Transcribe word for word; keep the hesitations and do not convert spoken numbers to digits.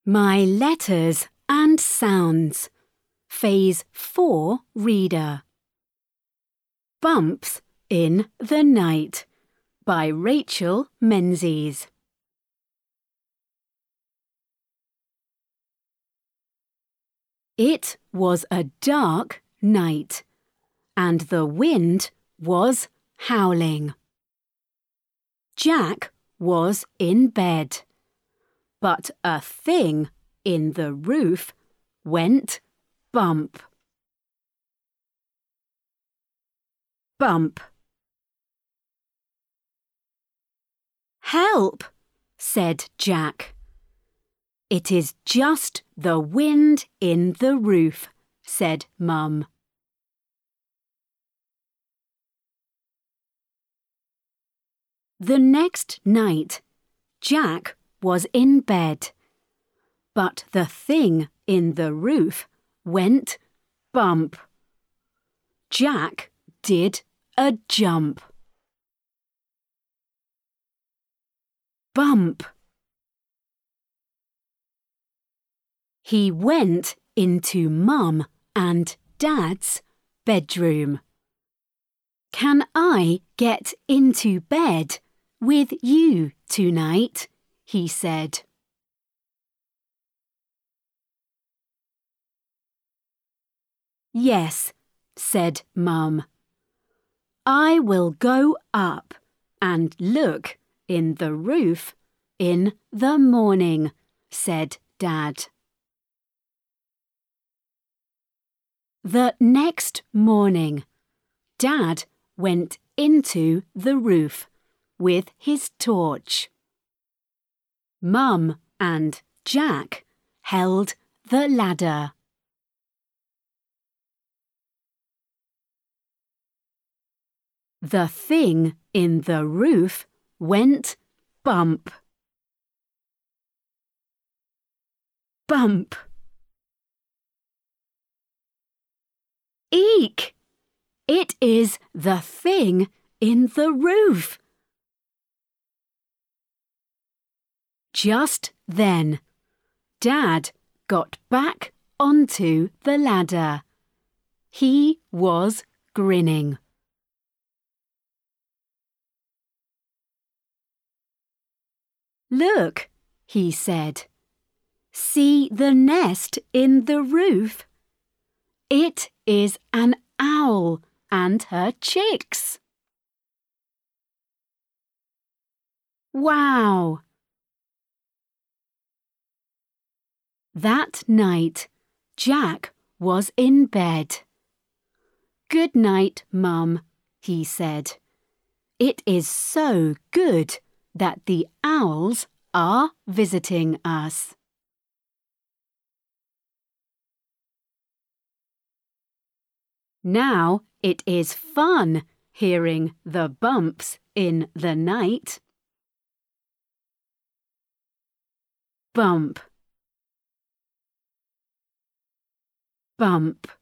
My Letters and Sounds, Phase four Reader. Bumps in the Night by Rachel Menzies. It was a dark night, and the wind was howling. Jack was in bed, but a thing in the roof went bump. Bump. "Help!" said Jack. "It is just the wind in the roof," said Mum. The next night, Jack was in bed, but the thing in the roof went bump. Jack did a jump. Bump. He went into Mum and Dad's bedroom. "Can I get into bed with you tonight?" he said. "Yes," said Mum. "I will go up and look in the roof in the morning," said Dad. The next morning, Dad went into the roof with his torch. Mum and Jack held the ladder. The thing in the roof went bump. Bump. Eek! It is the thing in the roof. Just then, Dad got back onto the ladder. He was grinning. "Look," he said. "See the nest in the roof? It is an owl and her chicks." Wow! That night, Jack was in bed. "Good night, Mum," he said. "It is so good that the owls are visiting us." Now it is fun hearing the bumps in the night. Bump. Bump.